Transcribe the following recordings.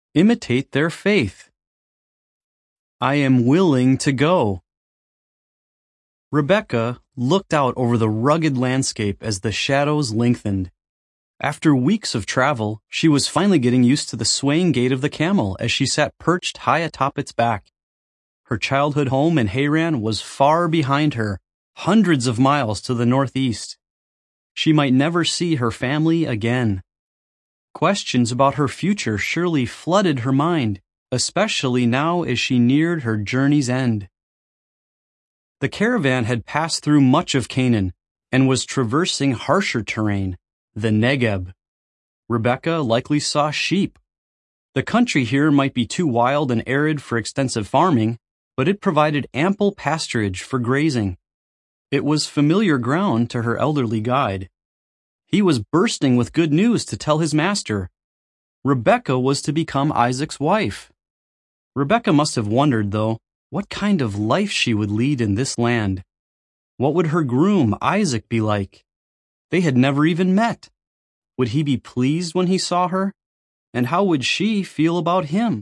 Imitate their faith. I am willing to go. Rebecca looked out over the rugged landscape as the shadows lengthened. After weeks of travel, she was finally getting used to the swaying gait of the camel as she sat perched high atop its back. Her childhood home in Haran was far behind her, hundreds of miles to the northeast. She might never see her family again. Questions about her future surely flooded her mind, especially now as she neared her journey's end. The caravan had passed through much of Canaan and was traversing harsher terrain, the Negeb. Rebecca likely saw sheep. The country here might be too wild and arid for extensive farming, but it provided ample pasturage for grazing. It was familiar ground to her elderly guide. He was bursting with good news to tell his master. Rebecca was to become Isaac's wife. Rebecca must have wondered, though, what kind of life she would lead in this land. What would her groom, Isaac, be like? They had never even met. Would he be pleased when he saw her? And how would she feel about him?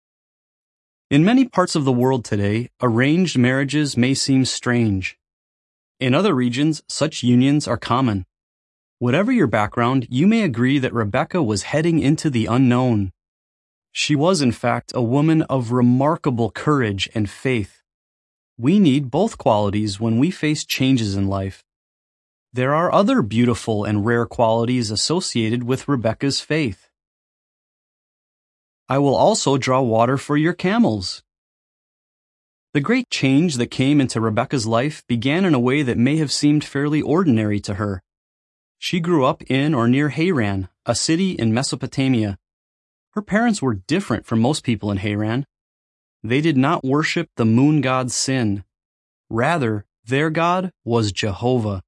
In many parts of the world today, arranged marriages may seem strange. In other regions, such unions are common. Whatever your background, you may agree that Rebecca was heading into the unknown. She was, in fact, a woman of remarkable courage and faith. We need both qualities when we face changes in life. There are other beautiful and rare qualities associated with Rebecca's faith. I will also draw water for your camels. The great change that came into Rebecca's life began in a way that may have seemed fairly ordinary to her. She grew up in or near Haran, a city in Mesopotamia. Her parents were different from most people in Haran. They did not worship the moon god Sin. Rather, their god was Jehovah.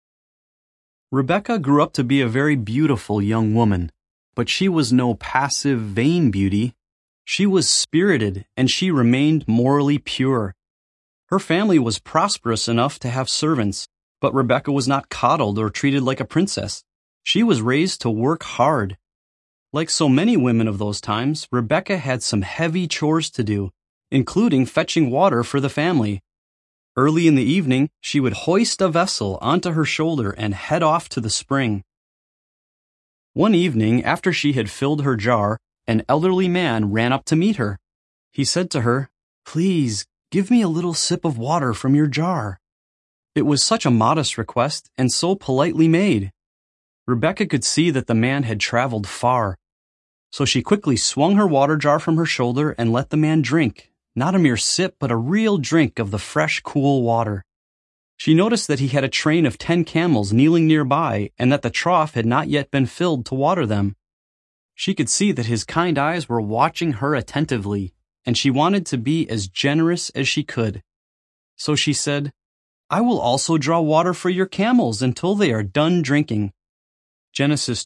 Rebecca grew up to be a very beautiful young woman, but she was no passive, vain beauty. She was spirited, and she remained morally pure. Her family was prosperous enough to have servants, but Rebecca was not coddled or treated like a princess. She was raised to work hard. Like so many women of those times, Rebecca had some heavy chores to do, including fetching water for the family. Early in the evening, she would hoist a vessel onto her shoulder and head off to the spring. One evening, after she had filled her jar, an elderly man ran up to meet her. He said to her, "Please, give me a little sip of water from your jar." It was such a modest request and so politely made. Rebecca could see that the man had traveled far. So she quickly swung her water jar from her shoulder and let the man drink, not a mere sip, but a real drink of the fresh, cool water. She noticed that he had a train of 10 camels kneeling nearby and that the trough had not yet been filled to water them. She could see that his kind eyes were watching her attentively, and she wanted to be as generous as she could. So she said, "I will also draw water for your camels until they are done drinking." Genesis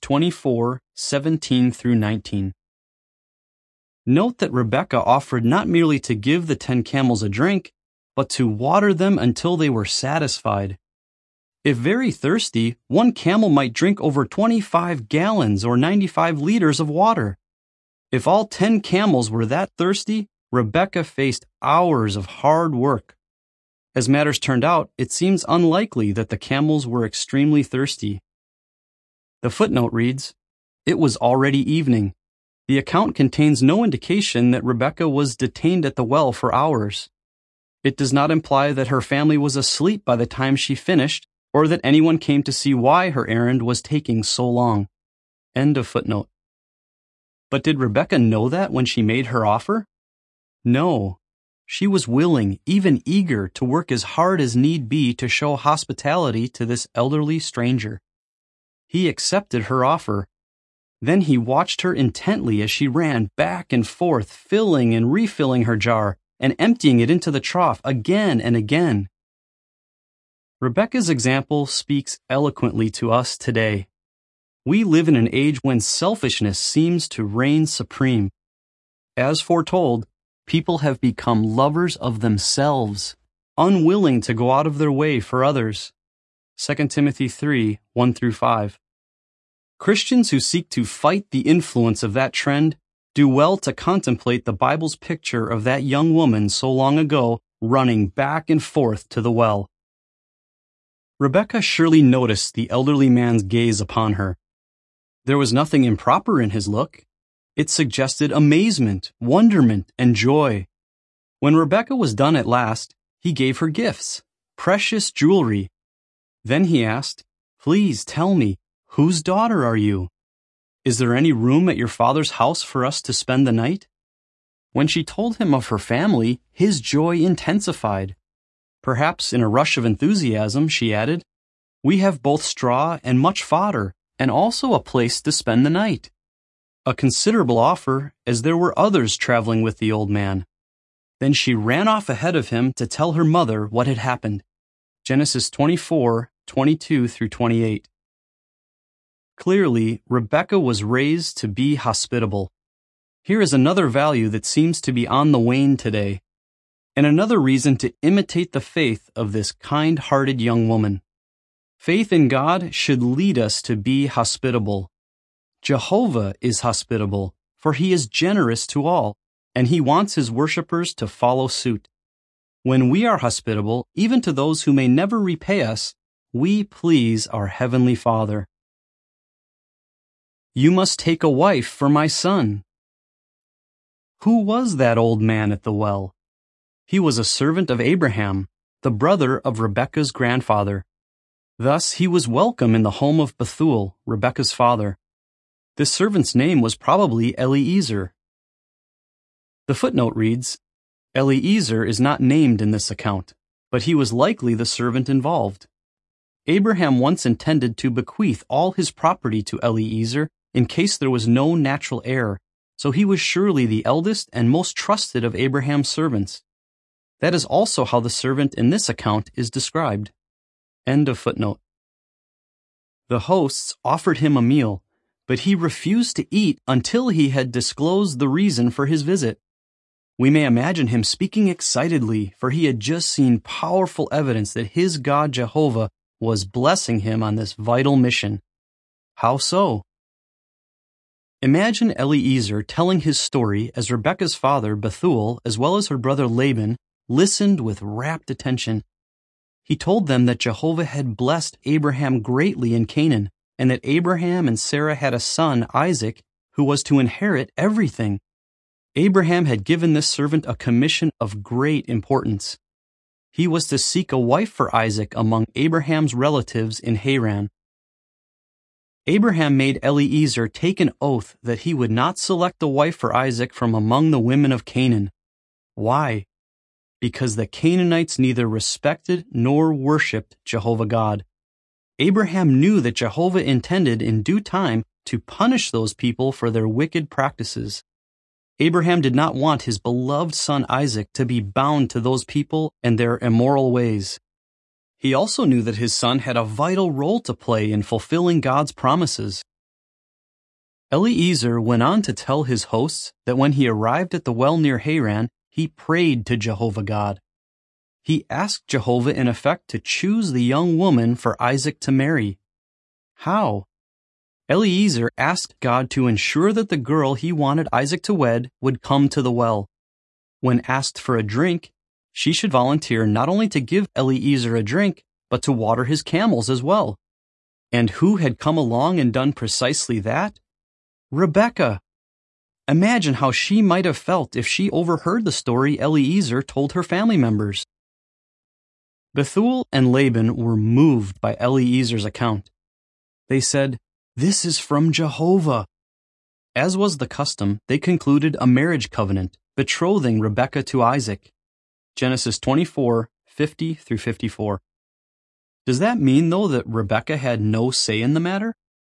24:17-19. Note that Rebecca offered not merely to give the 10 camels a drink, but to water them until they were satisfied. If very thirsty, one camel might drink over 25 gallons or 95 liters of water. If all 10 camels were that thirsty, Rebecca faced hours of hard work. As matters turned out, it seems unlikely that the camels were extremely thirsty. The footnote reads, "It was already evening." The account contains no indication that Rebecca was detained at the well for hours. It does not imply that her family was asleep by the time she finished, or that anyone came to see why her errand was taking so long. End of footnote. But did Rebecca know that when she made her offer? No. She was willing, even eager, to work as hard as need be to show hospitality to this elderly stranger. He accepted her offer. Then he watched her intently as she ran back and forth, filling and refilling her jar, and emptying it into the trough again and again. Rebecca's example speaks eloquently to us today. We live in an age when selfishness seems to reign supreme. As foretold, people have become lovers of themselves, unwilling to go out of their way for others. 2 Timothy 3:1-5. Christians who seek to fight the influence of that trend do well to contemplate the Bible's picture of that young woman so long ago running back and forth to the well. Rebekah surely noticed the elderly man's gaze upon her. There was nothing improper in his look. It suggested amazement, wonderment, and joy. When Rebekah was done at last, he gave her gifts, precious jewelry. Then he asked, "Please tell me, whose daughter are you? Is there any room at your father's house for us to spend the night?" When she told him of her family, his joy intensified. Perhaps in a rush of enthusiasm, she added, "We have both straw and much fodder, and also a place to spend the night." A considerable offer, as there were others traveling with the old man. Then she ran off ahead of him to tell her mother what had happened. Genesis 24:22 through 28. Clearly, Rebekah was raised to be hospitable. Here is another value that seems to be on the wane today, and another reason to imitate the faith of this kind-hearted young woman. Faith in God should lead us to be hospitable. Jehovah is hospitable, for he is generous to all, and he wants his worshipers to follow suit. When we are hospitable, even to those who may never repay us, we please our Heavenly Father. You must take a wife for my son. Who was that old man at the well? He was a servant of Abraham, the brother of Rebekah's grandfather. Thus he was welcome in the home of Bethuel, Rebekah's father. This servant's name was probably Eliezer. The footnote reads, Eliezer is not named in this account, but he was likely the servant involved. Abraham once intended to bequeath all his property to Eliezer in case there was no natural heir, so he was surely the eldest and most trusted of Abraham's servants. That is also how the servant in this account is described. End of footnote. The hosts offered him a meal, but he refused to eat until he had disclosed the reason for his visit. We may imagine him speaking excitedly, for he had just seen powerful evidence that his God Jehovah was blessing him on this vital mission. How so? Imagine Eliezer telling his story as Rebekah's father, Bethuel, as well as her brother Laban, listened with rapt attention. He told them that Jehovah had blessed Abraham greatly in Canaan, and that Abraham and Sarah had a son, Isaac, who was to inherit everything. Abraham had given this servant a commission of great importance. He was to seek a wife for Isaac among Abraham's relatives in Haran. Abraham made Eliezer take an oath that he would not select a wife for Isaac from among the women of Canaan. Why? Because the Canaanites neither respected nor worshipped Jehovah God. Abraham knew that Jehovah intended in due time to punish those people for their wicked practices. Abraham did not want his beloved son Isaac to be bound to those people and their immoral ways. He also knew that his son had a vital role to play in fulfilling God's promises. Eliezer went on to tell his hosts that when he arrived at the well near Haran, he prayed to Jehovah God. He asked Jehovah in effect to choose the young woman for Isaac to marry. How? Eliezer asked God to ensure that the girl he wanted Isaac to wed would come to the well. When asked for a drink, she should volunteer not only to give Eliezer a drink, but to water his camels as well. And who had come along and done precisely that? Rebekah. Imagine how she might have felt if she overheard the story Eliezer told her family members. Bethuel and Laban were moved by Eliezer's account. They said, "This is from Jehovah." As was the custom, they concluded a marriage covenant, betrothing Rebekah to Isaac. Genesis 24:50 through 54. Does that mean, though, that Rebekah had no say in the matter?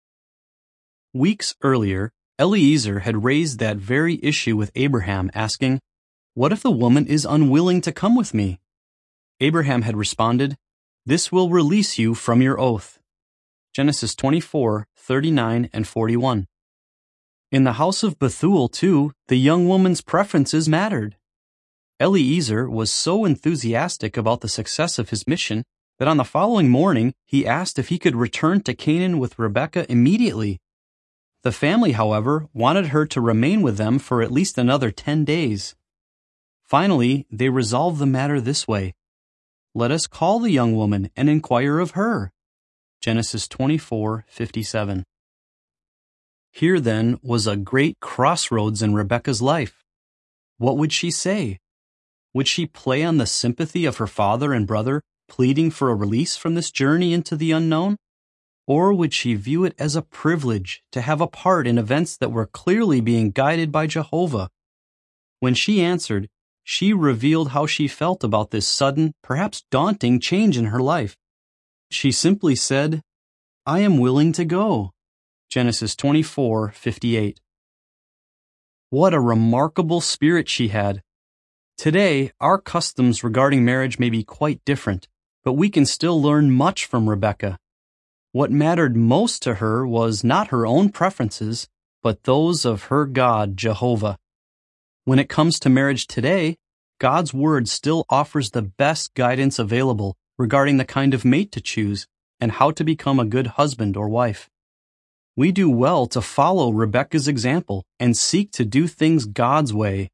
Weeks earlier, Eliezer had raised that very issue with Abraham, asking, "What if the woman is unwilling to come with me?" Abraham had responded, "This will release you from your oath." Genesis 24:39 and 41. In the house of Bethuel, too, the young woman's preferences mattered. Eliezer was so enthusiastic about the success of his mission that on the following morning he asked if he could return to Canaan with Rebekah immediately. The family, however, wanted her to remain with them for at least another 10 days. Finally, they resolved the matter this way: "Let us call the young woman and inquire of her." Genesis 24:57. Here then was a great crossroads in Rebekah's life. What would she say? Would she play on the sympathy of her father and brother, pleading for a release from this journey into the unknown? Or would she view it as a privilege to have a part in events that were clearly being guided by Jehovah? When she answered, she revealed how she felt about this sudden, perhaps daunting change in her life. She simply said, "I am willing to go." Genesis 24:58. What a remarkable spirit she had. Today, our customs regarding marriage may be quite different, but we can still learn much from Rebekah. What mattered most to her was not her own preferences, but those of her God, Jehovah. When it comes to marriage today, God's Word still offers the best guidance available regarding the kind of mate to choose and how to become a good husband or wife. We do well to follow Rebekah's example and seek to do things God's way.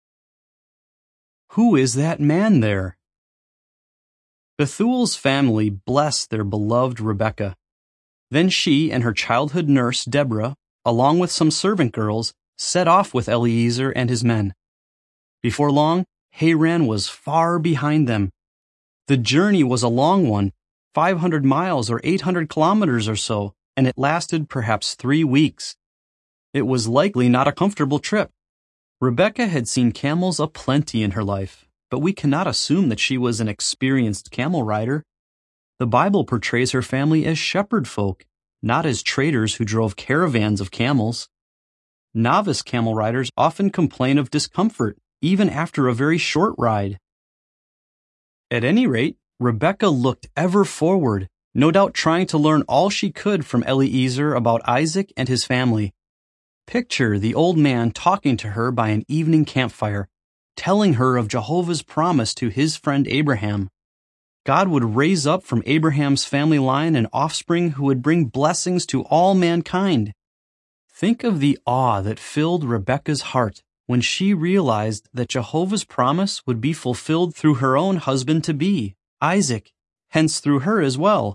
Who is that man there? Bethuel's family blessed their beloved Rebekah. Then she and her childhood nurse, Deborah, along with some servant girls, set off with Eliezer and his men. Before long, Haran was far behind them. The journey was a long one, 500 miles or 800 kilometers or so, and it lasted perhaps 3 weeks. It was likely not a comfortable trip. Rebekah had seen camels aplenty in her life, but we cannot assume that she was an experienced camel rider. The Bible portrays her family as shepherd folk, not as traders who drove caravans of camels. Novice camel riders often complain of discomfort, even after a very short ride. At any rate, Rebekah looked ever forward, no doubt trying to learn all she could from Eliezer about Isaac and his family. Picture the old man talking to her by an evening campfire, telling her of Jehovah's promise to his friend Abraham. God would raise up from Abraham's family line an offspring who would bring blessings to all mankind. Think of the awe that filled Rebekah's heart when she realized that Jehovah's promise would be fulfilled through her own husband-to-be, Isaac, hence through her as well.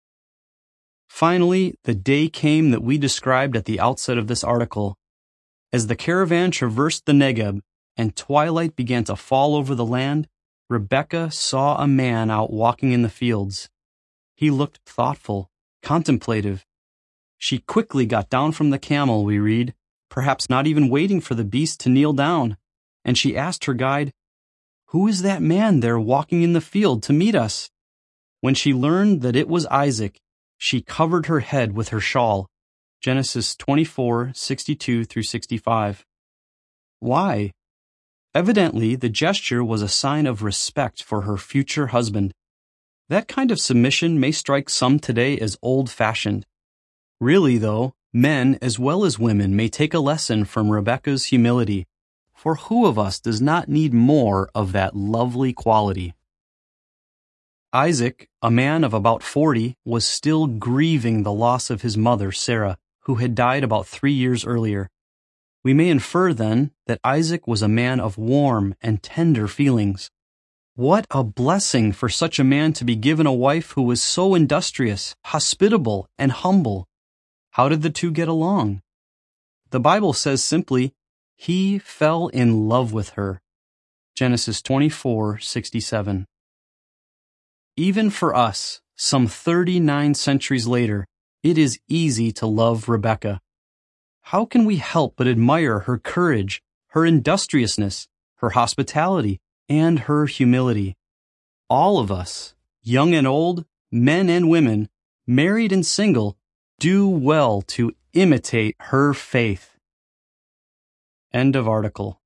Finally, the day came that we described at the outset of this article. As the caravan traversed the Negeb and twilight began to fall over the land, Rebekah saw a man out walking in the fields. He looked thoughtful, contemplative. She quickly got down from the camel, we read, perhaps not even waiting for the beast to kneel down, and she asked her guide, "Who is that man there walking in the field to meet us?" When she learned that it was Isaac, she covered her head with her shawl. Genesis 24:62-65. Why? Evidently, the gesture was a sign of respect for her future husband. That kind of submission may strike some today as old-fashioned. Really, though, men as well as women may take a lesson from Rebekah's humility, for who of us does not need more of that lovely quality? Isaac, a man of about 40, was still grieving the loss of his mother, Sarah, who had died about 3 years earlier. We may infer, then, that Isaac was a man of warm and tender feelings. What a blessing for such a man to be given a wife who was so industrious, hospitable, and humble. How did the two get along? The Bible says simply, he fell in love with her. Genesis 24:67. Even for us, some 39 centuries later, it is easy to love Rebekah. How can we help but admire her courage, her industriousness, her hospitality, and her humility? All of us, young and old, men and women, married and single, do well to imitate her faith. End of article.